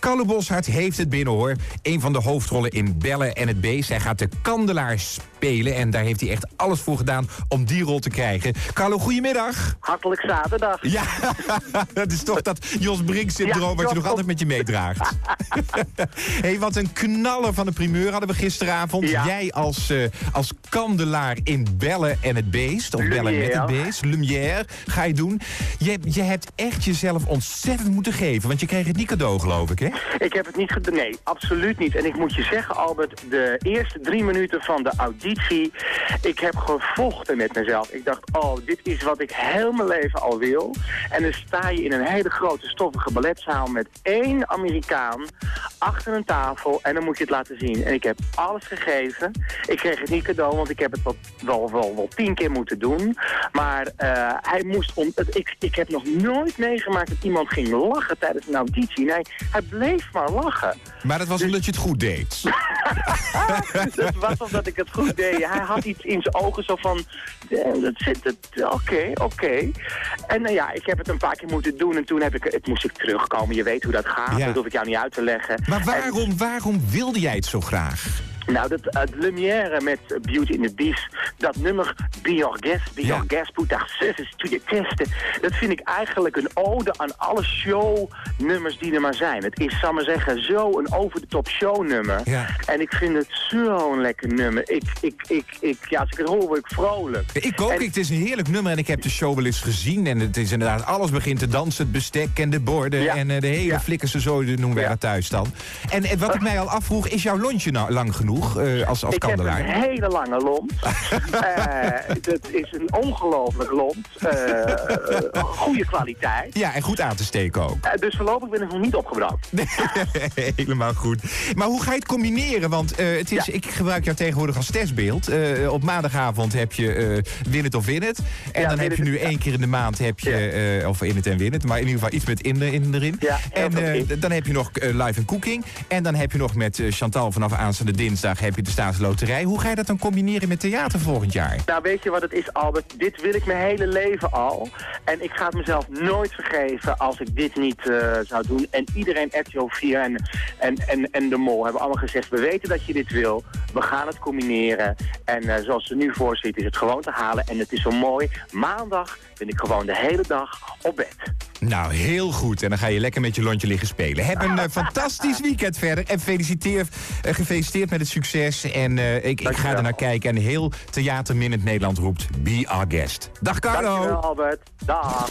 Carlo Boszhard heeft het binnen, hoor. Een van de hoofdrollen in Belle en het Beest. Hij gaat de Kandelaar spelen en daar heeft hij echt alles voor gedaan om die rol te krijgen. Carlo, goedemiddag. Hartelijk zaterdag. Ja, dat is toch dat Jos Brink-syndroom wat je nog altijd met je meedraagt. Hey, wat een knaller van de primeur hadden we gisteravond. Ja. Jij als Kandelaar in Belle en het Beest, of Belle met het Beest, Lumière, ga je doen. Je hebt echt jezelf ontzettend moeten geven, want je kreeg het niet cadeau, geloof ik, hè? Ik heb het niet gedaan, nee, absoluut niet. En ik moet je zeggen, Albert, de eerste 3 minuten van de auditie, ik heb gevochten met mezelf. Ik dacht, oh, dit is wat ik heel mijn leven al wil. En dan sta je in een hele grote stoffige balletzaal met 1 Amerikaan achter een tafel en dan moet je het laten zien. En ik heb alles gegeven. Ik kreeg het niet cadeau, want ik heb het wel 10 keer moeten doen. Maar hij moest... Ik heb nog nooit meegemaakt dat iemand ging lachen tijdens een auditie. Nee, hij bleef maar lachen. Maar dat was omdat je het goed deed. Dat was omdat ik het goed deed. Hij had iets in zijn ogen zo van... Oké. En ja, ik heb het een paar keer moeten doen en toen moest ik terugkomen. Je weet hoe dat gaat, dat hoef ik jou niet uit te leggen. Maar waarom wilde jij het zo graag? Nou, dat Lumière met Beauty and the Beast, dat nummer Be Your Guest, put our service to your test. Dat vind ik eigenlijk een ode aan alle shownummers die er maar zijn. Het is, zal maar zeggen, zo een over-de-top shownummer. Ja. En ik vind het zo'n lekker nummer. Als ik het hoor, word ik vrolijk. Ik ook, het is een heerlijk nummer en ik heb de show wel eens gezien. En het is inderdaad, alles begint te dansen, het bestek en de borden en de hele flikkerse zo noemen wij dat thuis dan. En wat ik mij al afvroeg, is jouw lontje nou lang genoeg? Als Kandelaar. Ik heb een hele lange lont. Dat is een ongelooflijk lont. Goede kwaliteit. Ja, en goed aan te steken ook. Dus voorlopig ben ik nog niet opgebrand. Helemaal goed. Maar hoe ga je het combineren? Want ik gebruik jou tegenwoordig als testbeeld. Op maandagavond heb je Win het of Win het. En dan heb je nu 1 keer in de maand of In het en Win het. Maar in ieder geval iets met erin. Ja, en dan heb je nog Live en Cooking. En dan heb je nog met Chantal vanaf aanstaande dinsdag heb je de Staatsloterij. Hoe ga je dat dan combineren met theater volgend jaar? Nou, weet je wat het is, Albert? Dit wil ik mijn hele leven al. En ik ga het mezelf nooit vergeven als ik dit niet zou doen. En iedereen, RTL 4 en De Mol hebben allemaal gezegd, we weten dat je dit wil. We gaan het combineren. En zoals ze nu voor zit, is het gewoon te halen. En het is zo mooi. Maandag ben ik gewoon de hele dag op bed. Nou, heel goed. En dan ga je lekker met je lontje liggen spelen. Heb een fantastisch weekend verder. En gefeliciteerd met het succes. En ik ga er naar kijken. En heel Theater Minute Nederland roept Be Our Guest. Dag Carlo. Dankjewel, Albert. Dag.